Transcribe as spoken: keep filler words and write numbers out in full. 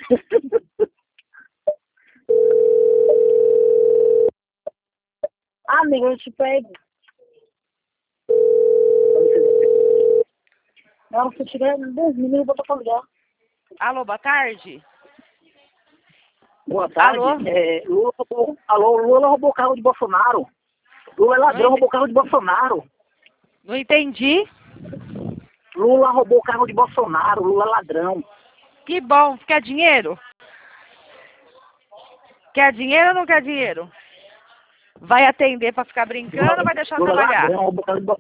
Amigo, eu te pego. Na hora que você tiver dez minutos, eu vou tocar ligar. Alô, boa tarde. Boa tarde. Alô? É, Lula roubou, alô, Lula roubou o carro de Bolsonaro. Lula é ladrão, Não, roubou o carro de Bolsonaro. não entendi. Lula roubou o carro de Bolsonaro. Lula é ladrão. Que bom. Quer dinheiro? Quer dinheiro ou não quer dinheiro? Vai atender pra ficar brincando ou vai deixar Lula é trabalhar? ladrão, roubou o carro de Bolsonaro.